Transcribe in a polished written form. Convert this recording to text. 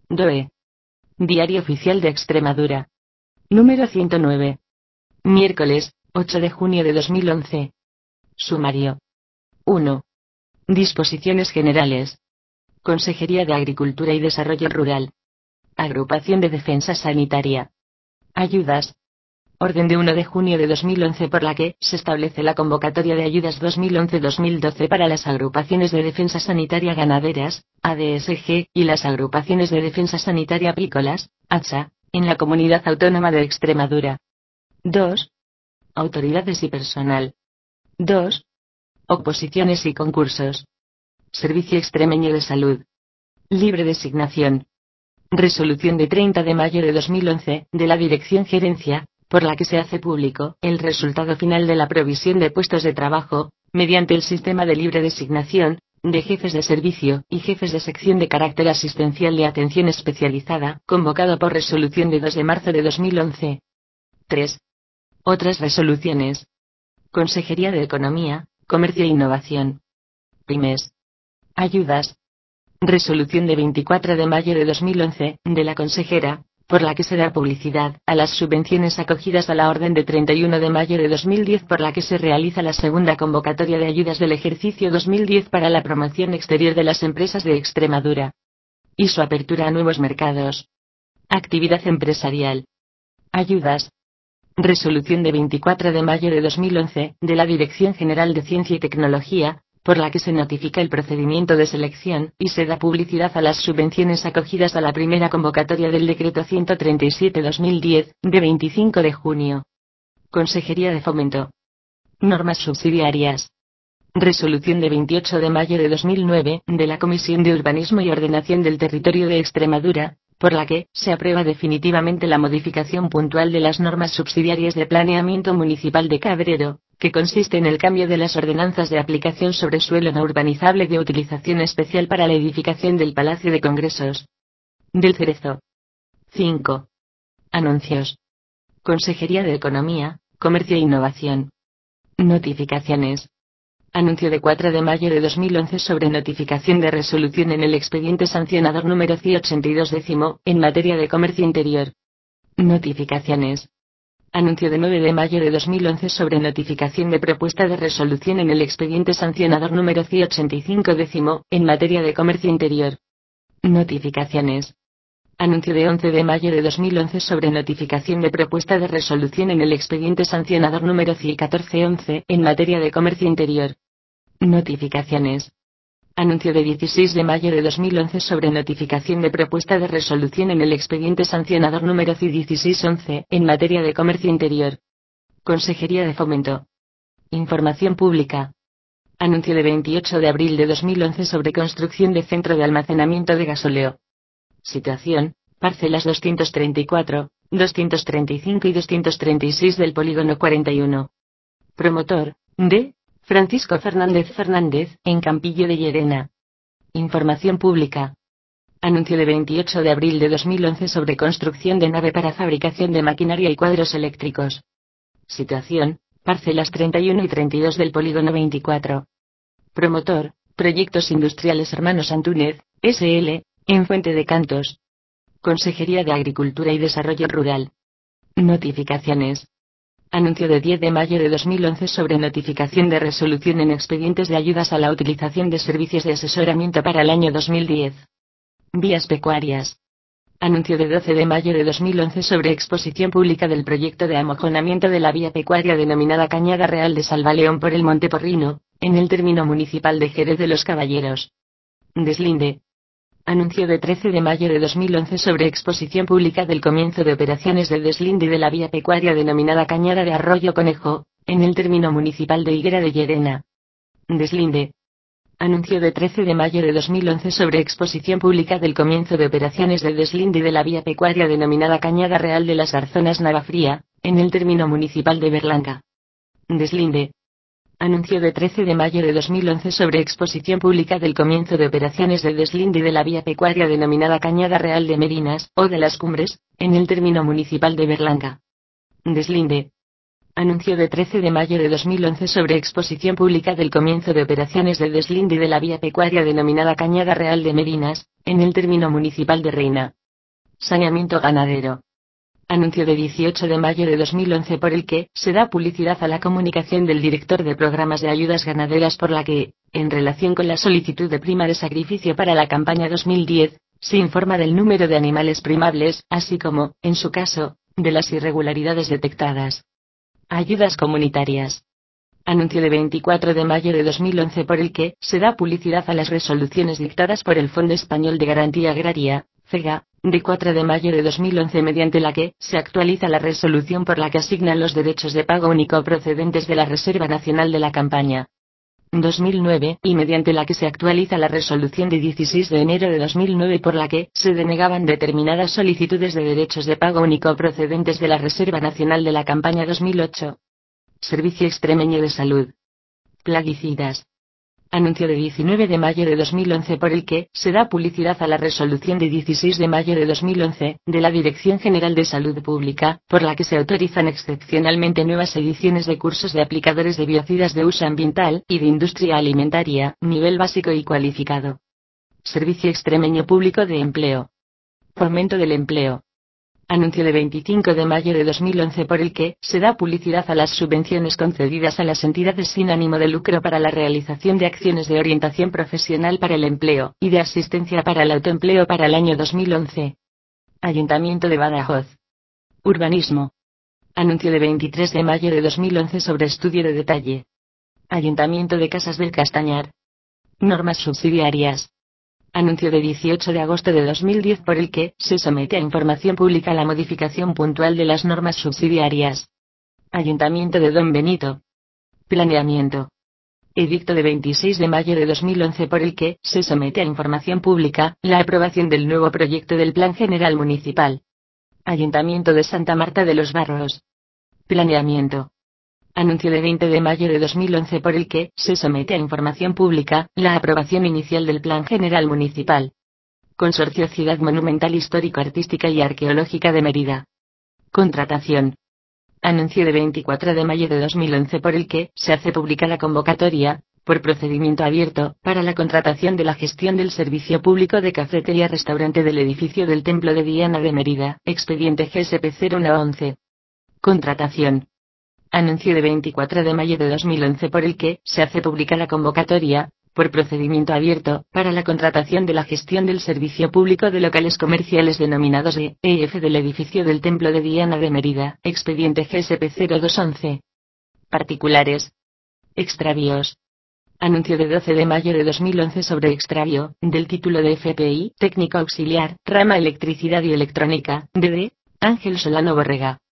DOE. Diario Oficial de Extremadura. Número 109. Miércoles, 8 de junio de 2011. Sumario. 1. Disposiciones generales. Consejería de Agricultura y Desarrollo Rural. Agrupación de Defensa Sanitaria. Ayudas. Orden de 1 de junio de 2011 por la que se establece la convocatoria de ayudas 2011-2012 para las agrupaciones de defensa sanitaria ganaderas, ADSG, y las agrupaciones de defensa sanitaria apícolas, ACHA, en la Comunidad Autónoma de Extremadura. 2. Autoridades y personal. 2. Oposiciones y concursos. Servicio Extremeño de Salud. Libre designación. Resolución de 30 de mayo de 2011, de la Dirección Gerencia, por la que se hace público el resultado final de la provisión de puestos de trabajo, mediante el sistema de libre designación, de jefes de servicio y jefes de sección de carácter asistencial y atención especializada, convocado por resolución de 2 de marzo de 2011. 3. Otras resoluciones. Consejería de Economía, Comercio e Innovación. Pymes. Ayudas. Resolución de 24 de mayo de 2011, de la consejera, por la que se da publicidad a las subvenciones acogidas a la orden de 31 de mayo de 2010 por la que se realiza la segunda convocatoria de ayudas del ejercicio 2010 para la promoción exterior de las empresas de Extremadura. Y su apertura a nuevos mercados. Actividad empresarial. Ayudas. Resolución de 24 de mayo de 2011, de la Dirección General de Ciencia y Tecnología, por la que se notifica el procedimiento de selección y se da publicidad a las subvenciones acogidas a la primera convocatoria del Decreto 137/2010, de 25 de junio. Consejería de Fomento. Normas subsidiarias. Resolución de 28 de mayo de 2009, de la Comisión de Urbanismo y Ordenación del Territorio de Extremadura, por la que se aprueba definitivamente la modificación puntual de las normas subsidiarias de planeamiento municipal de Cabrero, que consiste en el cambio de las ordenanzas de aplicación sobre suelo no urbanizable de utilización especial para la edificación del Palacio de Congresos del Cerezo. 5. Anuncios. Consejería de Economía, Comercio e Innovación. Notificaciones. Anuncio de 4 de mayo de 2011 sobre notificación de resolución en el expediente sancionador número C82 en materia de comercio interior. Notificaciones. Anuncio de 9 de mayo de 2011 sobre notificación de propuesta de resolución en el expediente sancionador número C85 en materia de comercio interior. Notificaciones. Anuncio de 11 de mayo de 2011 sobre notificación de propuesta de resolución en el expediente sancionador número C1411 en materia de comercio interior. Notificaciones. Anuncio de 16 de mayo de 2011 sobre notificación de propuesta de resolución en el expediente sancionador número C1611 en materia de comercio interior. Consejería de Fomento. Información pública. Anuncio de 28 de abril de 2011 sobre construcción de centro de almacenamiento de gasóleo. Situación: parcelas 234, 235 y 236 del polígono 41. Promotor: D. Francisco Fernández Fernández, en Campillo de Llerena. Información pública. Anuncio de 28 de abril de 2011 sobre construcción de nave para fabricación de maquinaria y cuadros eléctricos. Situación: parcelas 31 y 32 del polígono 24. Promotor: Proyectos Industriales Hermanos Antúnez, S.L., en Fuente de Cantos. Consejería de Agricultura y Desarrollo Rural. Notificaciones. Anuncio de 10 de mayo de 2011 sobre notificación de resolución en expedientes de ayudas a la utilización de servicios de asesoramiento para el año 2010. Vías pecuarias. Anuncio de 12 de mayo de 2011 sobre exposición pública del proyecto de amojonamiento de la vía pecuaria denominada Cañada Real de Salvaleón por el Monte Porrino, en el término municipal de Jerez de los Caballeros. Deslinde. Anuncio de 13 de mayo de 2011 sobre exposición pública del comienzo de operaciones de deslinde de la vía pecuaria denominada Cañada de Arroyo Conejo, en el término municipal de Higuera de Llerena. Deslinde. Anuncio de 13 de mayo de 2011 sobre exposición pública del comienzo de operaciones de deslinde de la vía pecuaria denominada Cañada Real de las Garzonas Navafría, en el término municipal de Berlanga. Deslinde. Anuncio de 13 de mayo de 2011 sobre exposición pública del comienzo de operaciones de deslinde de la vía pecuaria denominada Cañada Real de Merinas, o de las Cumbres, en el término municipal de Berlanga. Deslinde. Anuncio de 13 de mayo de 2011 sobre exposición pública del comienzo de operaciones de deslinde de la vía pecuaria denominada Cañada Real de Merinas, en el término municipal de Reina. Saneamiento ganadero. Anuncio de 18 de mayo de 2011 por el que se da publicidad a la comunicación del director de programas de ayudas ganaderas por la que, en relación con la solicitud de prima de sacrificio para la campaña 2010, se informa del número de animales primables, así como, en su caso, de las irregularidades detectadas. Ayudas comunitarias. Anuncio de 24 de mayo de 2011 por el que se da publicidad a las resoluciones dictadas por el Fondo Español de Garantía Agraria, FEGA, de 4 de mayo de 2011 mediante la que se actualiza la resolución por la que asignan los derechos de pago único procedentes de la Reserva Nacional de la campaña 2009 y mediante la que se actualiza la resolución de 16 de enero de 2009 por la que se denegaban determinadas solicitudes de derechos de pago único procedentes de la Reserva Nacional de la campaña 2008. Servicio Extremeño de Salud. Plaguicidas. Anuncio de 19 de mayo de 2011 por el que se da publicidad a la resolución de 16 de mayo de 2011 de la Dirección General de Salud Pública, por la que se autorizan excepcionalmente nuevas ediciones de cursos de aplicadores de biocidas de uso ambiental y de industria alimentaria, nivel básico y cualificado. Servicio Extremeño Público de Empleo. Fomento del empleo. Anuncio de 25 de mayo de 2011 por el que se da publicidad a las subvenciones concedidas a las entidades sin ánimo de lucro para la realización de acciones de orientación profesional para el empleo y de asistencia para el autoempleo para el año 2011. Ayuntamiento de Badajoz. Urbanismo. Anuncio de 23 de mayo de 2011 sobre estudio de detalle. Ayuntamiento de Casas del Castañar. Normas subsidiarias. Anuncio de 18 de agosto de 2010 por el que se somete a información pública la modificación puntual de las normas subsidiarias. Ayuntamiento de Don Benito. Planeamiento. Edicto de 26 de mayo de 2011 por el que se somete a información pública la aprobación del nuevo proyecto del Plan General Municipal. Ayuntamiento de Santa Marta de los Barros. Planeamiento. Anuncio de 20 de mayo de 2011 por el que se somete a información pública la aprobación inicial del Plan General Municipal. Consorcio Ciudad Monumental Histórico-Artística y Arqueológica de Mérida. Contratación. Anuncio de 24 de mayo de 2011 por el que se hace pública la convocatoria, por procedimiento abierto, para la contratación de la gestión del servicio público de cafetería-restaurante del edificio del Templo de Diana de Mérida, expediente GSP 0111. Contratación. Anuncio de 24 de mayo de 2011 por el que se hace pública la convocatoria, por procedimiento abierto, para la contratación de la gestión del servicio público de locales comerciales denominados EF del edificio del Templo de Diana de Mérida, expediente GSP 0211. Particulares. Extravíos. Anuncio de 12 de mayo de 2011 sobre extravío, del título de FPI, técnico auxiliar, rama electricidad y electrónica, DD, Ángel Solano Borrega.